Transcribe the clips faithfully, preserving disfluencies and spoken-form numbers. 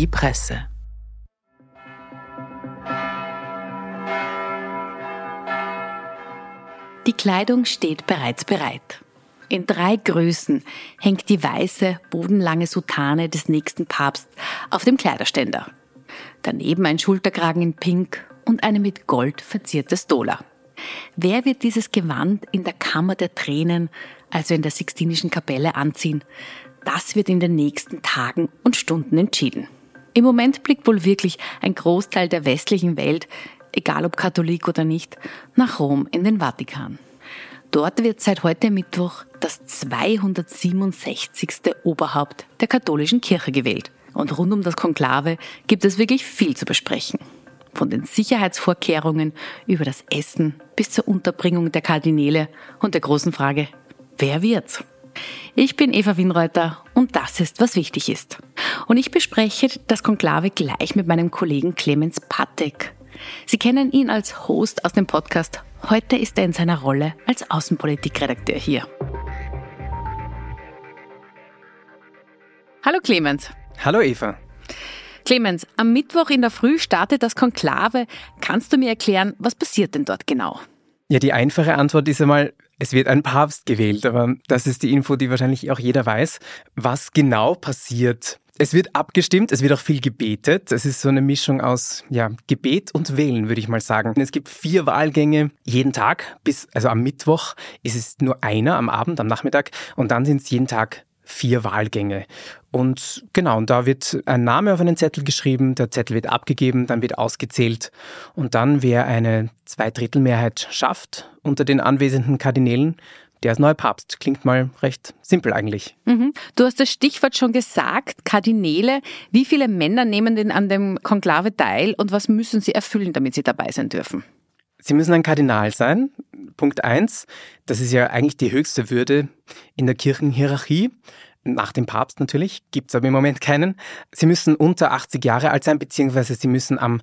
Die Presse. Die Kleidung steht bereits bereit. In drei Größen hängt die weiße, bodenlange Soutane des nächsten Papsts auf dem Kleiderständer. Daneben ein Schulterkragen in Pink und eine mit Gold verzierte Stola. Wer wird dieses Gewand in der Kammer der Tränen, also in der Sixtinischen Kapelle, anziehen? Das wird in den nächsten Tagen und Stunden entschieden. Im Moment blickt wohl wirklich ein Großteil der westlichen Welt, egal ob Katholik oder nicht, nach Rom in den Vatikan. Dort wird seit heute Mittwoch das zweihundertsiebenundsechzigste Oberhaupt der katholischen Kirche gewählt. Und rund um das Konklave gibt es wirklich viel zu besprechen. Von den Sicherheitsvorkehrungen über das Essen bis zur Unterbringung der Kardinäle und der großen Frage, wer wird's? Ich bin Eva Winreuter und das ist, was wichtig ist. Und ich bespreche das Konklave gleich mit meinem Kollegen Clemens Pattek. Sie kennen ihn als Host aus dem Podcast. Heute ist er in seiner Rolle als Außenpolitikredakteur hier. Hallo Clemens. Hallo Eva. Clemens, am Mittwoch in der Früh startet das Konklave. Kannst du mir erklären, was passiert denn dort genau? Ja, die einfache Antwort ist einmal, es wird ein Papst gewählt, aber das ist die Info, die wahrscheinlich auch jeder weiß. Was genau passiert? Es wird abgestimmt, es wird auch viel gebetet. Es ist so eine Mischung aus ja, Gebet und Wählen, würde ich mal sagen. Es gibt vier Wahlgänge jeden Tag, bis also am Mittwoch ist es nur einer, am Abend, am Nachmittag und dann sind es jeden Tag vier Wahlgänge. Und genau, und da wird ein Name auf einen Zettel geschrieben, der Zettel wird abgegeben, dann wird ausgezählt und dann, wer eine Zweidrittelmehrheit schafft unter den anwesenden Kardinälen, der ist neuer Papst. Klingt mal recht simpel eigentlich. Mhm. Du hast das Stichwort schon gesagt, Kardinäle. Wie viele Männer nehmen denn an dem Konklave teil und was müssen sie erfüllen, damit sie dabei sein dürfen? Sie müssen ein Kardinal sein. Punkt eins. Das ist ja eigentlich die höchste Würde in der Kirchenhierarchie. Nach dem Papst natürlich, gibt es aber im Moment keinen. Sie müssen unter achtzig Jahre alt sein, beziehungsweise sie müssen am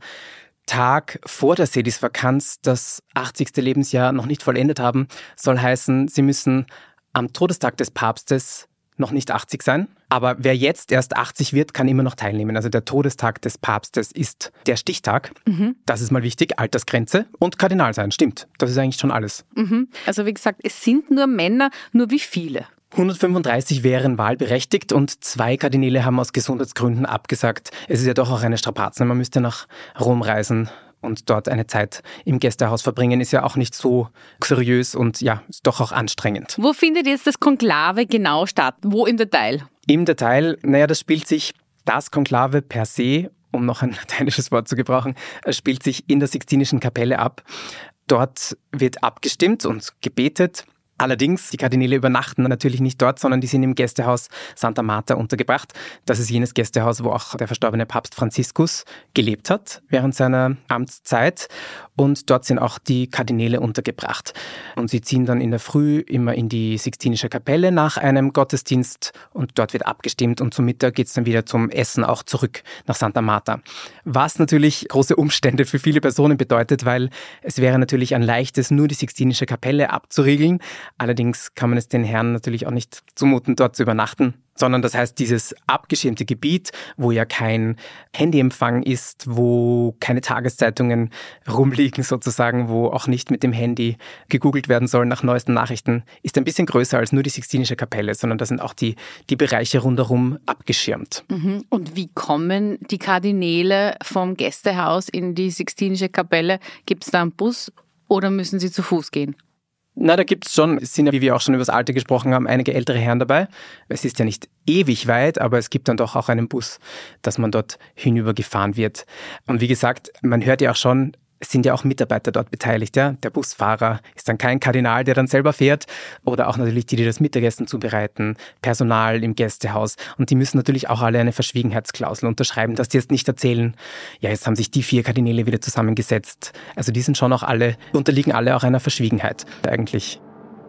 Tag vor der Sedisvakanz das achtzigste Lebensjahr noch nicht vollendet haben. Soll heißen, sie müssen am Todestag des Papstes noch nicht achtzig sein. Aber wer jetzt erst achtzig wird, kann immer noch teilnehmen. Also der Todestag des Papstes ist der Stichtag. Mhm. Das ist mal wichtig, Altersgrenze. Und Kardinal sein, stimmt. Das ist eigentlich schon alles. Mhm. Also wie gesagt, es sind nur Männer, nur wie viele? hundertfünfunddreißig wären wahlberechtigt und zwei Kardinäle haben aus Gesundheitsgründen abgesagt. Es ist ja doch auch eine Strapazen. Man müsste nach Rom reisen und dort eine Zeit im Gästehaus verbringen. Ist ja auch nicht so seriös und ja, ist doch auch anstrengend. Wo findet jetzt das Konklave genau statt? Wo im Detail? Im Detail, naja, das spielt sich, das Konklave per se, um noch ein lateinisches Wort zu gebrauchen, spielt sich in der Sixtinischen Kapelle ab. Dort wird abgestimmt und gebetet. Allerdings, die Kardinäle übernachten natürlich nicht dort, sondern die sind im Gästehaus Santa Marta untergebracht. Das ist jenes Gästehaus, wo auch der verstorbene Papst Franziskus gelebt hat während seiner Amtszeit. Und dort sind auch die Kardinäle untergebracht. Und sie ziehen dann in der Früh immer in die Sixtinische Kapelle nach einem Gottesdienst und dort wird abgestimmt. Und zum Mittag geht es dann wieder zum Essen auch zurück nach Santa Marta. Was natürlich große Umstände für viele Personen bedeutet, weil es wäre natürlich ein leichtes, nur die Sixtinische Kapelle abzuriegeln. Allerdings kann man es den Herren natürlich auch nicht zumuten, dort zu übernachten, sondern das heißt, dieses abgeschirmte Gebiet, wo ja kein Handyempfang ist, wo keine Tageszeitungen rumliegen sozusagen, wo auch nicht mit dem Handy gegoogelt werden soll nach neuesten Nachrichten, ist ein bisschen größer als nur die Sixtinische Kapelle, sondern da sind auch die, die Bereiche rundherum abgeschirmt. Mhm. Und wie kommen die Kardinäle vom Gästehaus in die Sixtinische Kapelle? Gibt es da einen Bus oder müssen sie zu Fuß gehen? Na, da gibt's schon, es sind ja, wie wir auch schon über das Alter gesprochen haben, einige ältere Herren dabei. Es ist ja nicht ewig weit, aber es gibt dann doch auch einen Bus, dass man dort hinübergefahren wird. Und wie gesagt, man hört ja auch schon, es sind ja auch Mitarbeiter dort beteiligt. Ja? Der Busfahrer ist dann kein Kardinal, der dann selber fährt. Oder auch natürlich die, die das Mittagessen zubereiten, Personal im Gästehaus. Und die müssen natürlich auch alle eine Verschwiegenheitsklausel unterschreiben, dass die jetzt nicht erzählen, ja, jetzt haben sich die vier Kardinäle wieder zusammengesetzt. Also die sind schon auch alle, unterliegen alle auch einer Verschwiegenheit eigentlich.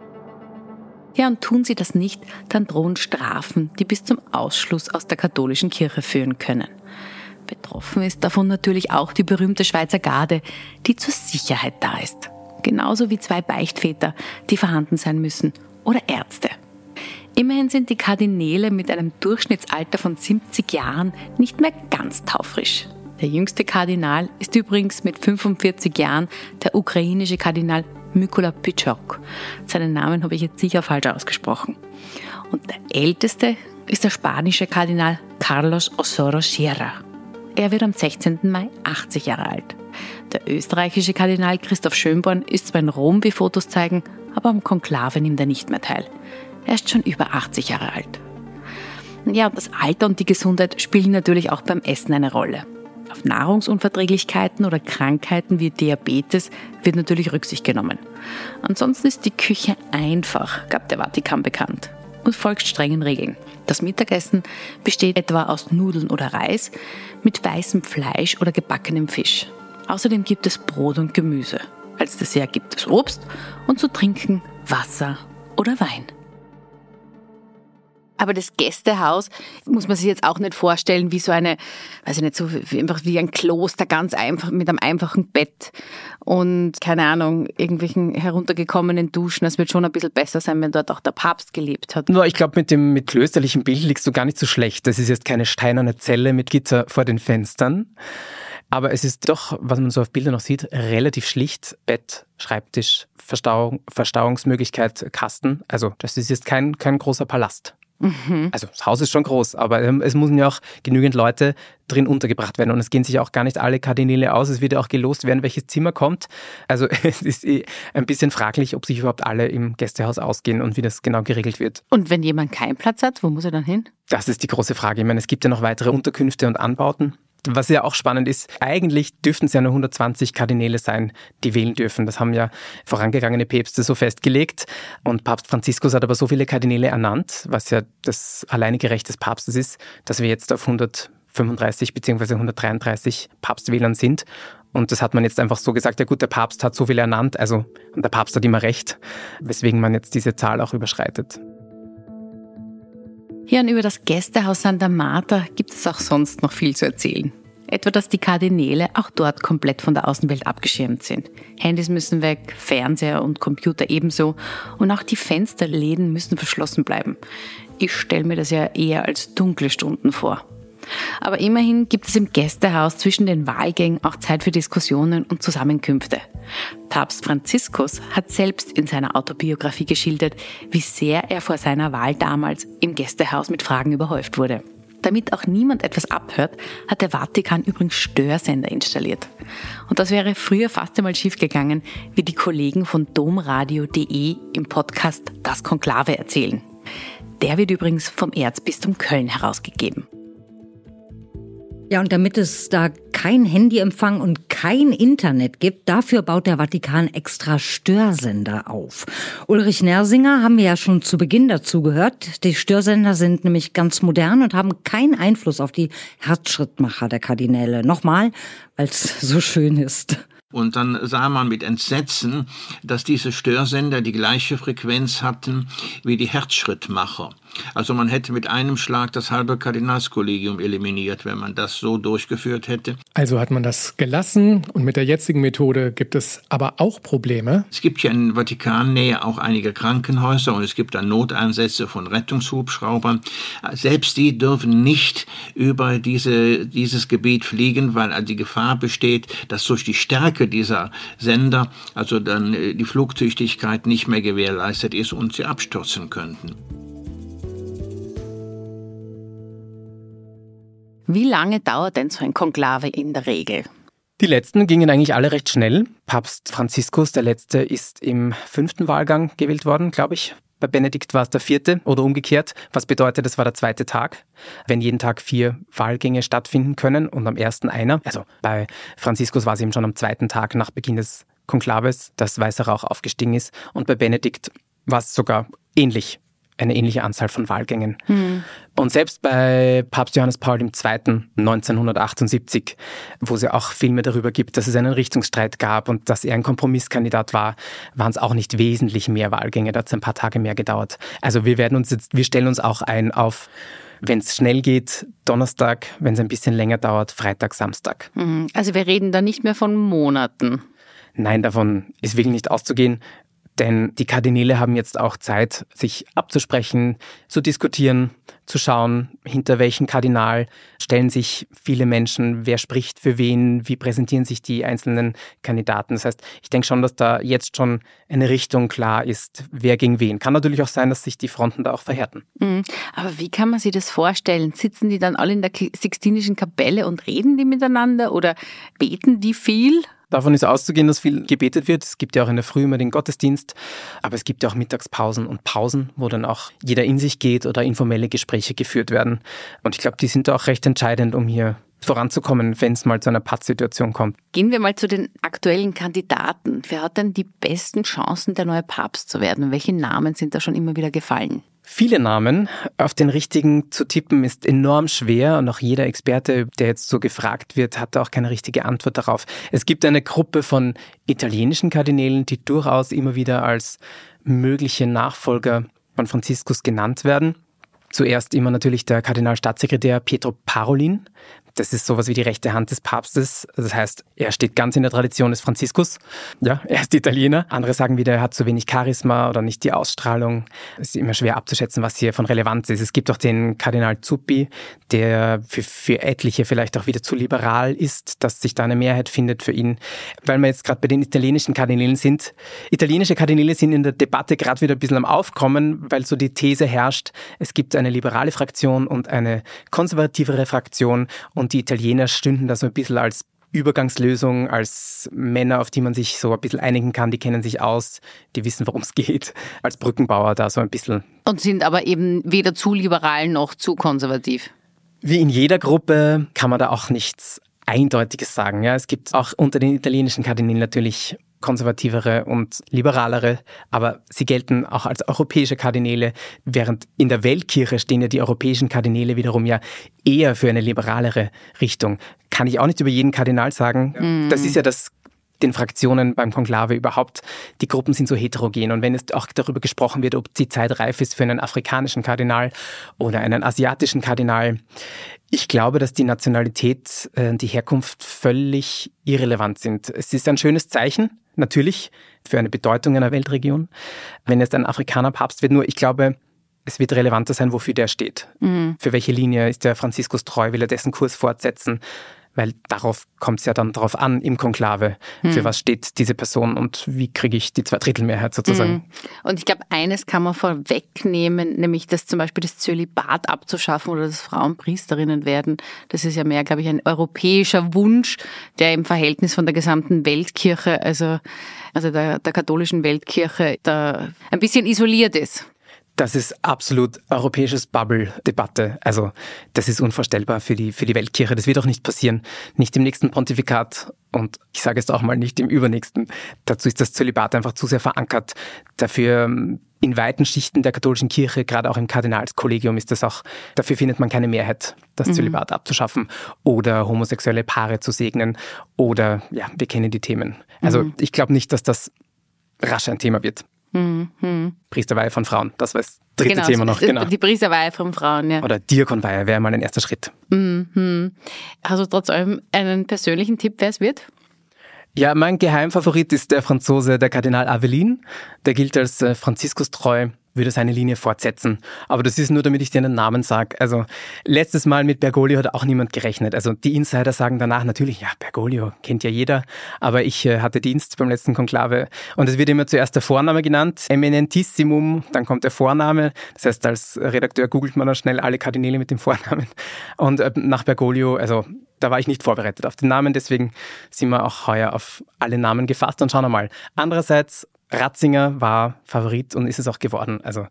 Ja, und tun sie das nicht, dann drohen Strafen, die bis zum Ausschluss aus der katholischen Kirche führen können. Betroffen ist davon natürlich auch die berühmte Schweizer Garde, die zur Sicherheit da ist. Genauso wie zwei Beichtväter, die vorhanden sein müssen, oder Ärzte. Immerhin sind die Kardinäle mit einem Durchschnittsalter von siebzig Jahren nicht mehr ganz taufrisch. Der jüngste Kardinal ist übrigens mit fünfundvierzig Jahren der ukrainische Kardinal Mykola Pichok. Seinen Namen habe ich jetzt sicher falsch ausgesprochen. Und der älteste ist der spanische Kardinal Carlos Osoro Sierra. Er wird am sechzehnten Mai achtzig Jahre alt. Der österreichische Kardinal Christoph Schönborn ist zwar in Rom, wie Fotos zeigen, aber am Konklave nimmt er nicht mehr teil. Er ist schon über achtzig Jahre alt. Ja, und das Alter und die Gesundheit spielen natürlich auch beim Essen eine Rolle. Auf Nahrungsunverträglichkeiten oder Krankheiten wie Diabetes wird natürlich Rücksicht genommen. Ansonsten ist die Küche einfach, gab der Vatikan bekannt, und folgt strengen Regeln. Das Mittagessen besteht etwa aus Nudeln oder Reis mit weißem Fleisch oder gebackenem Fisch. Außerdem gibt es Brot und Gemüse. Als Dessert gibt es Obst und zu trinken Wasser oder Wein. Aber das Gästehaus muss man sich jetzt auch nicht vorstellen wie so eine, weiß ich nicht, so wie, einfach wie ein Kloster, ganz einfach, mit einem einfachen Bett und, keine Ahnung, irgendwelchen heruntergekommenen Duschen. Es wird schon ein bisschen besser sein, wenn dort auch der Papst gelebt hat. Nur ich glaube, mit dem mit klösterlichem Bild liegst du gar nicht so schlecht. Das ist jetzt keine steinerne Zelle mit Gitter vor den Fenstern. Aber es ist doch, was man so auf Bildern noch sieht, relativ schlicht. Bett, Schreibtisch, Verstauung, Verstauungsmöglichkeit, Kasten. Also das ist jetzt kein, kein großer Palast. Mhm. Also das Haus ist schon groß, aber es müssen ja auch genügend Leute drin untergebracht werden. Und es gehen sich auch gar nicht alle Kardinäle aus. Es wird ja auch gelost werden, welches Zimmer kommt. Also es ist ein bisschen fraglich, ob sich überhaupt alle im Gästehaus ausgehen und wie das genau geregelt wird. Und wenn jemand keinen Platz hat, wo muss er dann hin? Das ist die große Frage. Ich meine, es gibt ja noch weitere Unterkünfte und Anbauten. Was ja auch spannend ist, eigentlich dürften es ja nur hundertzwanzig Kardinäle sein, die wählen dürfen. Das haben ja vorangegangene Päpste so festgelegt. Und Papst Franziskus hat aber so viele Kardinäle ernannt, was ja das alleinige Recht des Papstes ist, dass wir jetzt auf hundertfünfunddreißig bzw. hundertdreiunddreißig Papstwählern sind. Und das hat man jetzt einfach so gesagt, ja gut, der Papst hat so viele ernannt, also und der Papst hat immer recht, weswegen man jetzt diese Zahl auch überschreitet. Ja, und über das Gästehaus Santa Marta gibt es auch sonst noch viel zu erzählen. Etwa, dass die Kardinäle auch dort komplett von der Außenwelt abgeschirmt sind. Handys müssen weg, Fernseher und Computer ebenso. Und auch die Fensterläden müssen verschlossen bleiben. Ich stelle mir das ja eher als dunkle Stunden vor. Aber immerhin gibt es im Gästehaus zwischen den Wahlgängen auch Zeit für Diskussionen und Zusammenkünfte. Papst Franziskus hat selbst in seiner Autobiografie geschildert, wie sehr er vor seiner Wahl damals im Gästehaus mit Fragen überhäuft wurde. Damit auch niemand etwas abhört, hat der Vatikan übrigens Störsender installiert. Und das wäre früher fast einmal schiefgegangen, wie die Kollegen von domradio punkt de im Podcast Das Konklave erzählen. Der wird übrigens vom Erzbistum Köln herausgegeben. Ja, und damit es da kein Handyempfang und kein Internet gibt, dafür baut der Vatikan extra Störsender auf. Ulrich Nersinger haben wir ja schon zu Beginn dazu gehört. Die Störsender sind nämlich ganz modern und haben keinen Einfluss auf die Herzschrittmacher der Kardinäle. Nochmal, weil es so schön ist. Und dann sah man mit Entsetzen, dass diese Störsender die gleiche Frequenz hatten wie die Herzschrittmacher. Also man hätte mit einem Schlag das halbe Kardinalskollegium eliminiert, wenn man das so durchgeführt hätte. Also hat man das gelassen und mit der jetzigen Methode gibt es aber auch Probleme. Es gibt ja in Vatikannähe auch einige Krankenhäuser und es gibt dann Noteinsätze von Rettungshubschraubern. Selbst die dürfen nicht über diese, dieses Gebiet fliegen, weil die Gefahr besteht, dass durch die Stärke dieser Sender also dann die Flugtüchtigkeit nicht mehr gewährleistet ist und sie abstürzen könnten. Wie lange dauert denn so ein Konklave in der Regel? Die letzten gingen eigentlich alle recht schnell. Papst Franziskus, der letzte, ist im fünften Wahlgang gewählt worden, glaube ich. Bei Benedikt war es der vierte oder umgekehrt, was bedeutet, es war der zweite Tag, wenn jeden Tag vier Wahlgänge stattfinden können und am ersten einer. Also bei Franziskus war es eben schon am zweiten Tag nach Beginn des Konklaves, dass weißer Rauch aufgestiegen ist. Und bei Benedikt war es sogar ähnlich. Eine ähnliche Anzahl von Wahlgängen. Mhm. Und selbst bei Papst Johannes Paul der Zweite. neunzehnhundertachtundsiebzig, wo es ja auch Filme darüber gibt, dass es einen Richtungsstreit gab und dass er ein Kompromisskandidat war, waren es auch nicht wesentlich mehr Wahlgänge. Da hat es ein paar Tage mehr gedauert. Also wir werden uns jetzt, wir stellen uns auch ein auf, wenn es schnell geht, Donnerstag, wenn es ein bisschen länger dauert, Freitag, Samstag. Mhm. Also wir reden da nicht mehr von Monaten. Nein, davon ist wirklich nicht auszugehen. Denn die Kardinäle haben jetzt auch Zeit, sich abzusprechen, zu diskutieren, zu schauen, hinter welchem Kardinal stellen sich viele Menschen, wer spricht für wen, wie präsentieren sich die einzelnen Kandidaten. Das heißt, ich denke schon, dass da jetzt schon eine Richtung klar ist, wer gegen wen. Kann natürlich auch sein, dass sich die Fronten da auch verhärten. Mhm. Aber wie kann man sich das vorstellen? Sitzen die dann alle in der Sixtinischen Kapelle und reden die miteinander oder beten die viel? Davon ist auszugehen, dass viel gebetet wird. Es gibt ja auch in der Früh immer den Gottesdienst, aber es gibt ja auch Mittagspausen und Pausen, wo dann auch jeder in sich geht oder informelle Gespräche geführt werden. Und ich glaube, die sind auch recht entscheidend, um hier voranzukommen, wenn es mal zu einer Pattsituation kommt. Gehen wir mal zu den aktuellen Kandidaten. Wer hat denn die besten Chancen, der neue Papst zu werden? Welche Namen sind da schon immer wieder gefallen? Viele Namen, auf den richtigen zu tippen, ist enorm schwer und auch jeder Experte, der jetzt so gefragt wird, hat auch keine richtige Antwort darauf. Es gibt eine Gruppe von italienischen Kardinälen, die durchaus immer wieder als mögliche Nachfolger von Franziskus genannt werden. Zuerst immer natürlich der Kardinalstaatssekretär Pietro Parolin. Das ist sowas wie die rechte Hand des Papstes. Das heißt, er steht ganz in der Tradition des Franziskus. Ja, er ist Italiener. Andere sagen wieder, er hat zu wenig Charisma oder nicht die Ausstrahlung. Es ist immer schwer abzuschätzen, was hier von Relevanz ist. Es gibt auch den Kardinal Zuppi, der für, für etliche vielleicht auch wieder zu liberal ist, dass sich da eine Mehrheit findet für ihn. Weil wir jetzt gerade bei den italienischen Kardinälen sind. Italienische Kardinäle sind in der Debatte gerade wieder ein bisschen am Aufkommen, weil so die These herrscht, es gibt eine liberale Fraktion und eine konservativere Fraktion. Und die Italiener stünden da so ein bisschen als Übergangslösung, als Männer, auf die man sich so ein bisschen einigen kann, die kennen sich aus, die wissen, worum es geht, als Brückenbauer da so ein bisschen. Und sind aber eben weder zu liberal noch zu konservativ. Wie in jeder Gruppe kann man da auch nichts Eindeutiges sagen. Ja, es gibt auch unter den italienischen Kardinälen natürlich konservativere und liberalere, aber sie gelten auch als europäische Kardinäle, während in der Weltkirche stehen ja die europäischen Kardinäle wiederum ja eher für eine liberalere Richtung. Kann ich auch nicht über jeden Kardinal sagen. Ja. Das ist ja das den Fraktionen beim Konklave überhaupt. Die Gruppen sind so heterogen und wenn es auch darüber gesprochen wird, ob die Zeit reif ist für einen afrikanischen Kardinal oder einen asiatischen Kardinal, ich glaube, dass die Nationalität, äh, die Herkunft völlig irrelevant sind. Es ist ein schönes Zeichen, natürlich, für eine Bedeutung einer Weltregion, wenn jetzt ein Afrikaner Papst wird. Nur ich glaube, es wird relevanter sein, wofür der steht. Mhm. Für welche Linie ist der Franziskus treu? Will er dessen Kurs fortsetzen? Weil darauf kommt es ja dann drauf an im Konklave. Hm. Für was steht diese Person und wie kriege ich die Zweidrittelmehrheit sozusagen? Hm. Und ich glaube, eines kann man vorwegnehmen, nämlich dass zum Beispiel das Zölibat abzuschaffen oder dass Frauen Priesterinnen werden. Das ist ja mehr, glaube ich, ein europäischer Wunsch, der im Verhältnis von der gesamten Weltkirche, also, also der, der katholischen Weltkirche, da ein bisschen isoliert ist. Das ist absolut europäisches Bubble-Debatte. Also das ist unvorstellbar für die, für die Weltkirche. Das wird auch nicht passieren. Nicht im nächsten Pontifikat und ich sage es auch mal nicht im übernächsten. Dazu ist das Zölibat einfach zu sehr verankert. Dafür in weiten Schichten der katholischen Kirche, gerade auch im Kardinalskollegium, ist das auch, dafür findet man keine Mehrheit, das mhm. Zölibat abzuschaffen oder homosexuelle Paare zu segnen oder, ja, wir kennen die Themen. Also mhm. ich glaube nicht, dass das rasch ein Thema wird. Mhm. Priesterweihe von Frauen, das war das dritte genau, Thema noch. Genau, die Priesterweihe von Frauen, ja. Oder Diakonweihe wäre mal ein erster Schritt. Mhm. Hast du trotz allem einen persönlichen Tipp, wer es wird? Ja, mein Geheimfavorit ist der Franzose, der Kardinal Avelin. Der gilt als äh, Franziskustreu, würde seine Linie fortsetzen. Aber das ist nur, damit ich dir einen Namen sage. Also letztes Mal mit Bergoglio hat auch niemand gerechnet. Also die Insider sagen danach natürlich, ja, Bergoglio kennt ja jeder. Aber ich äh, hatte Dienst beim letzten Konklave. Und es wird immer zuerst der Vorname genannt, Eminentissimum, dann kommt der Vorname. Das heißt, als Redakteur googelt man dann schnell alle Kardinäle mit dem Vornamen. Und äh, nach Bergoglio, also da war ich nicht vorbereitet auf den Namen. Deswegen sind wir auch heuer auf alle Namen gefasst und schauen wir mal. Andererseits, Ratzinger war Favorit und ist es auch geworden. Also,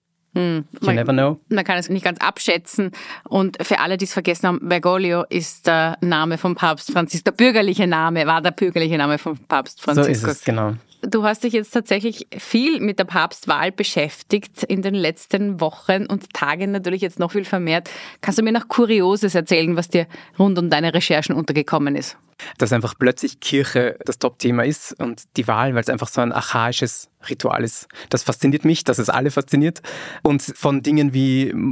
hm, you man, never know. Man kann es nicht ganz abschätzen. Und für alle, die es vergessen haben, Bergoglio ist der Name vom Papst Franziskus. Der bürgerliche Name war der bürgerliche Name vom Papst Franziskus. So ist es, genau. Du hast dich jetzt tatsächlich viel mit der Papstwahl beschäftigt in den letzten Wochen und Tagen natürlich jetzt noch viel vermehrt. Kannst du mir noch Kurioses erzählen, was dir rund um deine Recherchen untergekommen ist? Dass einfach plötzlich Kirche das Top-Thema ist und die Wahl, weil es einfach so ein archaisches Ritual ist. Das fasziniert mich, dass es alle fasziniert. Und von Dingen wie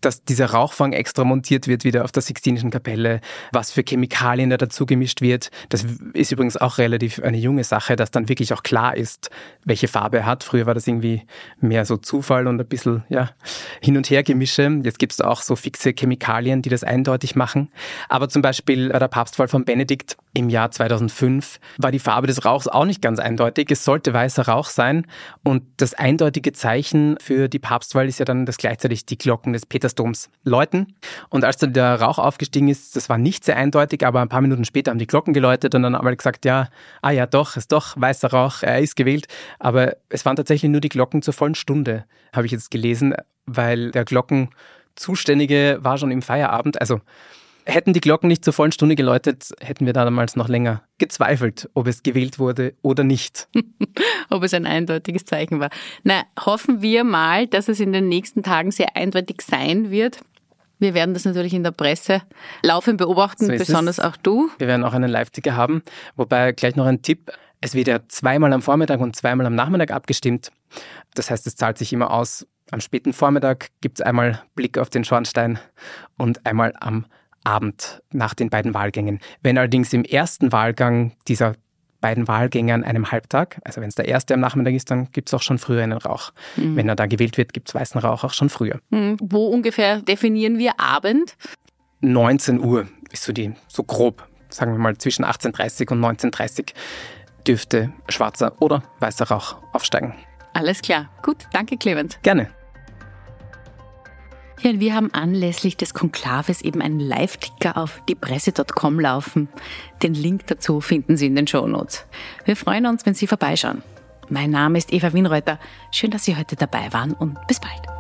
dass dieser Rauchfang extra montiert wird wieder auf der Sixtinischen Kapelle, was für Chemikalien da dazu gemischt wird. Das ist übrigens auch relativ eine junge Sache, dass dann wirklich auch klar ist, welche Farbe er hat. Früher war das irgendwie mehr so Zufall und ein bisschen ja, Hin- und Her-Gemische. Jetzt gibt es auch so fixe Chemikalien, die das eindeutig machen. Aber zum Beispiel der Papstfall von Benedikt im Jahr zweitausendfünf war die Farbe des Rauchs auch nicht ganz eindeutig. Es sollte weißer Rauch sein und das eindeutige Zeichen für die Papstwahl ist ja dann, dass gleichzeitig die Glocken des Petersdoms läuten. Und als dann der Rauch aufgestiegen ist, das war nicht sehr eindeutig, aber ein paar Minuten später haben die Glocken geläutet und dann haben wir gesagt, ja, ah ja doch, ist doch weißer Rauch, er ist gewählt. Aber es waren tatsächlich nur die Glocken zur vollen Stunde, habe ich jetzt gelesen, weil der Glockenzuständige war schon im Feierabend. Also hätten die Glocken nicht zur vollen Stunde geläutet, hätten wir damals noch länger gezweifelt, ob es gewählt wurde oder nicht. Ob es ein eindeutiges Zeichen war. Na, hoffen wir mal, dass es in den nächsten Tagen sehr eindeutig sein wird. Wir werden das natürlich in der Presse laufend beobachten, so besonders es. Auch du. Wir werden auch einen Live-Ticker haben, wobei gleich noch ein Tipp. Es wird ja zweimal am Vormittag und zweimal am Nachmittag abgestimmt. Das heißt, es zahlt sich immer aus. Am späten Vormittag gibt es einmal Blick auf den Schornstein und einmal am Abend nach den beiden Wahlgängen. Wenn allerdings im ersten Wahlgang dieser beiden Wahlgänge an einem Halbtag, also wenn es der erste am Nachmittag ist, dann gibt es auch schon früher einen Rauch. Mhm. Wenn er da gewählt wird, gibt es weißen Rauch auch schon früher. Mhm. Wo ungefähr definieren wir Abend? neunzehn Uhr ist so die, so grob, sagen wir mal zwischen achtzehn Uhr dreißig und neunzehn Uhr dreißig dürfte schwarzer oder weißer Rauch aufsteigen. Alles klar. Gut, danke Clemens. Gerne. Ja, und wir haben anlässlich des Konklaves eben einen Live-Ticker auf diepresse punkt com laufen. Den Link dazu finden Sie in den Shownotes. Wir freuen uns, wenn Sie vorbeischauen. Mein Name ist Eva Wienreuter. Schön, dass Sie heute dabei waren und bis bald.